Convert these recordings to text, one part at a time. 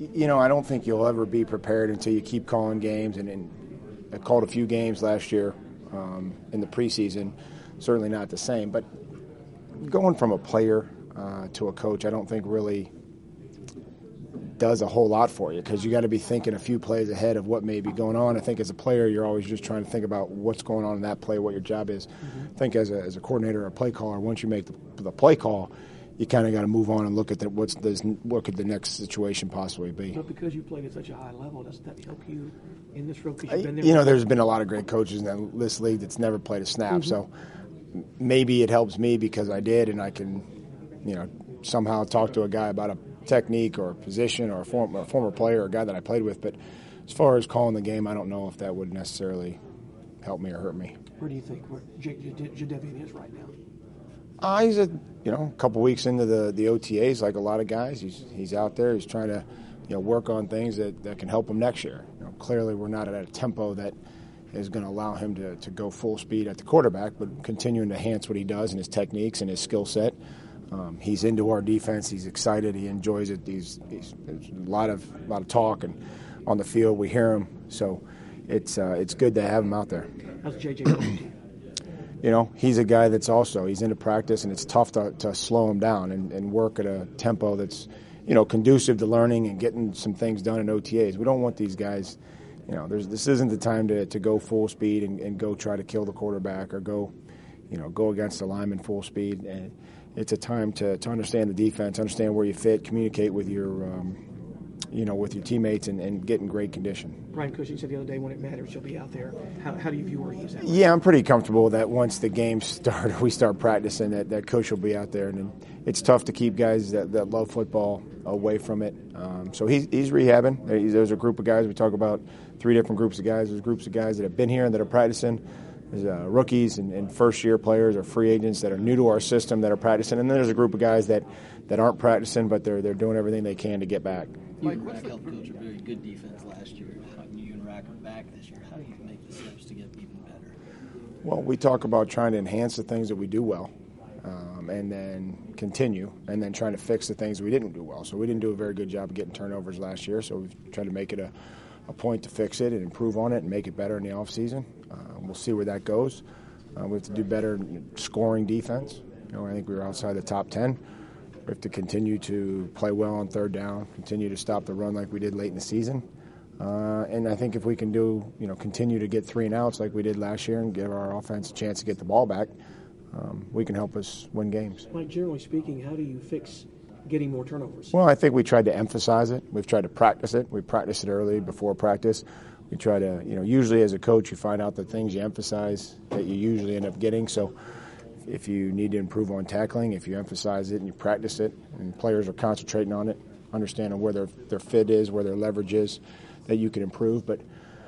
I don't think you'll ever be prepared until you keep calling games, and I called a few games last year in the preseason. Certainly not the same, but going from a player to a coach, I don't think really does a whole lot for you, because you got to be thinking a few plays ahead of what may be going on. I think as a player, you're always just trying to think about what's going on in that play, what your job is. I think as a coordinator or a play caller, once you make the play call, you kind of got to move on and look at what could the next situation possibly be. But because you played at such a high level, doesn't that help you in this role? Because you've been there. There's been a lot of great coaches in this league that's never played a snap. So maybe it helps me because I did, and I can, somehow talk to a guy about a technique or a position or a former player or a guy that I played with. But as far as calling the game, I don't know if that would necessarily help me or hurt me. Where do you think Jadeveon is right now? He's a couple weeks into the OTAs, like a lot of guys. He's out there. He's trying to work on things that can help him next year. Clearly, we're not at a tempo that is going to allow him to go full speed at the quarterback, but continuing to enhance what he does and his techniques and his skill set. He's into our defense. He's excited. He enjoys it. There's a lot of talk, and on the field we hear him. So it's good to have him out there. How's JJ? He's a guy that's he's into practice, and it's tough to slow him down and work at a tempo that's, conducive to learning and getting some things done in OTAs. We don't want these guys, this isn't the time to go full speed and go try to kill the quarterback or go against the lineman full speed. And it's a time to understand the defense, understand where you fit, communicate with your with your teammates and get in great condition. Brian Cushing said the other day, when it matters, you'll be out there. How do you view where he's at? Yeah, I'm pretty comfortable that once the games start, we start practicing, that Coach will be out there. And it's tough to keep guys that love football away from it. So he's rehabbing. There's a group of guys. We talk about 3 different groups of guys. There's groups of guys that have been here and that are practicing. There's rookies and first-year players or free agents that are new to our system that are practicing. And then there's a group of guys that aren't practicing, but they're doing everything they can to get back. Mike, Rack helped coach a very good defense last year. You and Rack are back this year. How do you make the steps to get even better? Well, we talk about trying to enhance the things that we do well, and then continue, and then trying to fix the things we didn't do well. So we didn't do a very good job of getting turnovers last year, so we've tried to make it a point to fix it and improve on it and make it better in the offseason. We'll see where that goes. We have to do better in scoring defense. I think we were outside the top 10. We have to continue to play well on third down, continue to stop the run like we did late in the season. And I think if we can continue to get 3 and outs like we did last year and give our offense a chance to get the ball back, we can help us win games. Mike, generally speaking, how do you fix getting more turnovers? Well, I think we tried to emphasize it. We've tried to practice it. We practice it early before practice. We try to, usually as a coach, you find out the things you emphasize that you usually end up getting. So if you need to improve on tackling, if you emphasize it and you practice it, and players are concentrating on it, understanding where their fit is, where their leverage is, that you can improve. But,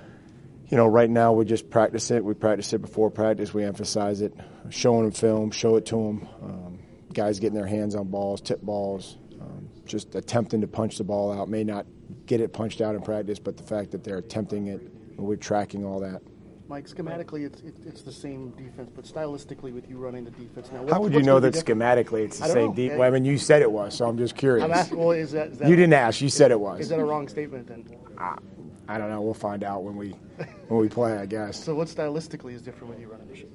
right now we just practice it. We practice it before practice. We emphasize it, showing them film, show it to them. Guys getting their hands on balls, tip balls, just attempting to punch the ball out. May not get it punched out in practice, but the fact that they're attempting it, we're tracking all that. Mike, schematically, it's the same defense, but stylistically, with you running the defense now, how would you know that schematically it's the same defense? Well, I mean, you said it was, so I'm just curious. I'm asking, well, is that you didn't ask. You said it was. Is that a wrong statement then? I don't know. We'll find out when we play, I guess. So what stylistically is different when you run the show?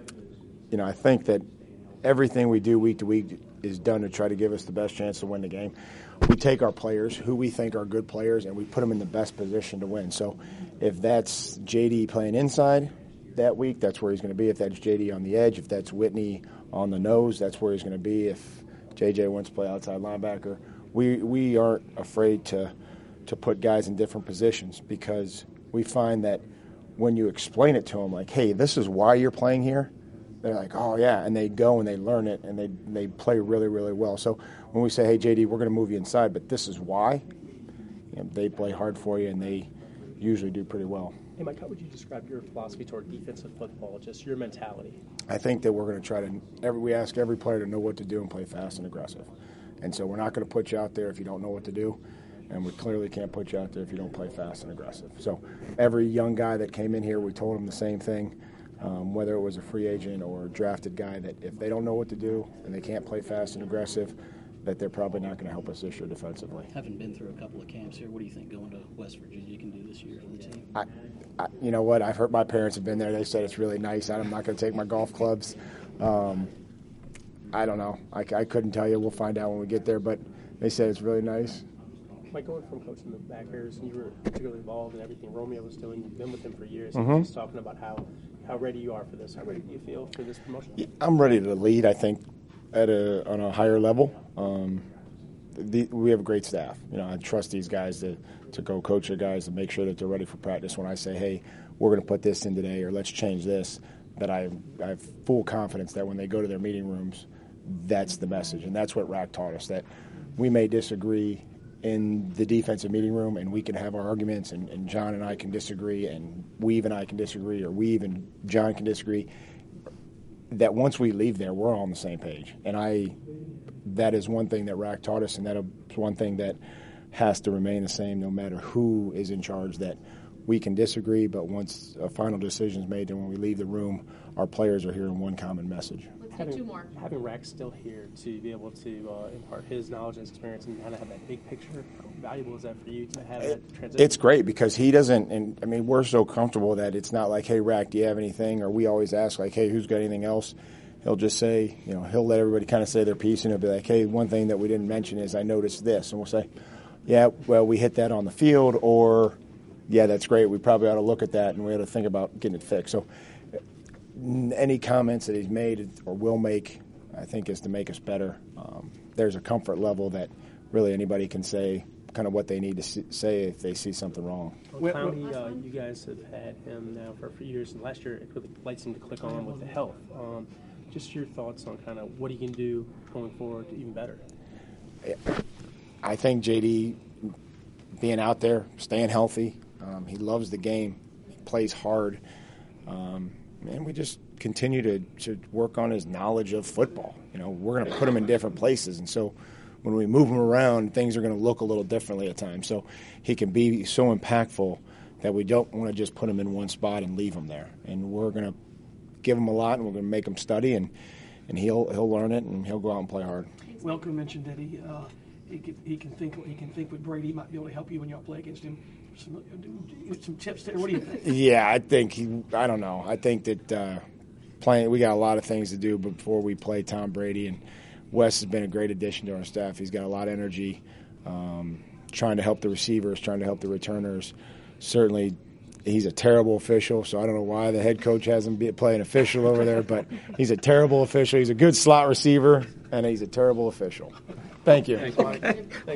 I think that everything we do week to week is done to try to give us the best chance to win the game. We take our players, who we think are good players, and we put them in the best position to win. So if that's JD playing inside that week, that's where he's going to be. If that's JD on the edge, if that's Whitney on the nose, that's where he's going to be. If JJ wants to play outside linebacker, we aren't afraid to put guys in different positions, because we find that when you explain it to them, like, hey, this is why you're playing here, they're like, oh, yeah, and they go and they learn it, and they play really, really well. So when we say, hey, JD, we're going to move you inside, but this is why, they play hard for you, and they usually do pretty well. Hey, Mike, how would you describe your philosophy toward defensive football, just your mentality? I think that we're going to try to we ask every player to know what to do and play fast and aggressive. And so we're not going to put you out there if you don't know what to do, and we clearly can't put you out there if you don't play fast and aggressive. So every young guy that came in here, we told them the same thing. Whether it was a free agent or a drafted guy, that if they don't know what to do and they can't play fast and aggressive, that they're probably not going to help us this year defensively. Having been through a couple of camps here, what do you think going to West Virginia can do this year for the team? You know what? I've heard my parents have been there. They said it's really nice. I'm not going to take my golf clubs. I don't know. I couldn't tell you. We'll find out when we get there. But they said it's really nice. Mike, going from coaching the Packers, you were particularly involved in everything Romeo was doing. You've been with him for years. Mm-hmm. Just talking about how ready you are for this. How ready do you feel for this promotion? Yeah, I'm ready to lead, I think, on a higher level. We have a great staff. You know, I trust these guys to go coach their guys and make sure that they're ready for practice. When I say, hey, we're going to put this in today or let's change this, that I have full confidence that when they go to their meeting rooms, that's the message. And that's what RAC taught us, that we may disagree in the defensive meeting room and we can have our arguments and John and I can disagree and Weave and I can disagree or Weave and John can disagree, that once we leave there, we're all on the same page. And that is one thing that RAC taught us, and that is one thing that has to remain the same no matter who is in charge, that we can disagree, but once a final decision is made, then when we leave the room, our players are hearing one common message. Let's get two more. Having RAC still here to be able to impart his knowledge and experience and kind of have that big picture, how valuable is that for you to have that transition? It's great because he doesn't, and I mean, we're so comfortable that it's not like, hey, RAC, do you have anything? Or we always ask, like, hey, who's got anything else? He'll just say, you know, he'll let everybody kind of say their piece, and he'll be like, hey, one thing that we didn't mention is I noticed this. And we'll say, yeah, well, we hit that on the field, or, yeah, that's great. We probably ought to look at that, and we ought to think about getting it fixed. So any comments that he's made or will make, I think, is to make us better. There's a comfort level that really anybody can say kind of what they need to say if they see something wrong. Well, Clowney, you guys have had him now for a few years, and last year it really lights him to click on with the health. Just your thoughts on kind of what he can do going forward even better. I think JD being out there, staying healthy, he loves the game, he plays hard, and we just continue to work on his knowledge of football. You know, we're going to put him in different places, and so when we move him around, things are going to look a little differently at times. So he can be so impactful that we don't want to just put him in one spot and leave him there. And we're going to give him a lot, and we're going to make him study, and he'll learn it, and he'll go out and play hard. Welker mentioned that he can think with Brady. He might be able to help you when y'all play against him. Some tips there. What do you think? Yeah, I think I don't know. I think that we got a lot of things to do before we play Tom Brady, and Wes has been a great addition to our staff. He's got a lot of energy, trying to help the receivers, trying to help the returners. Certainly, he's a terrible official, so I don't know why the head coach has him playing official over there, but he's a terrible official. He's a good slot receiver, and he's a terrible official. Thank you.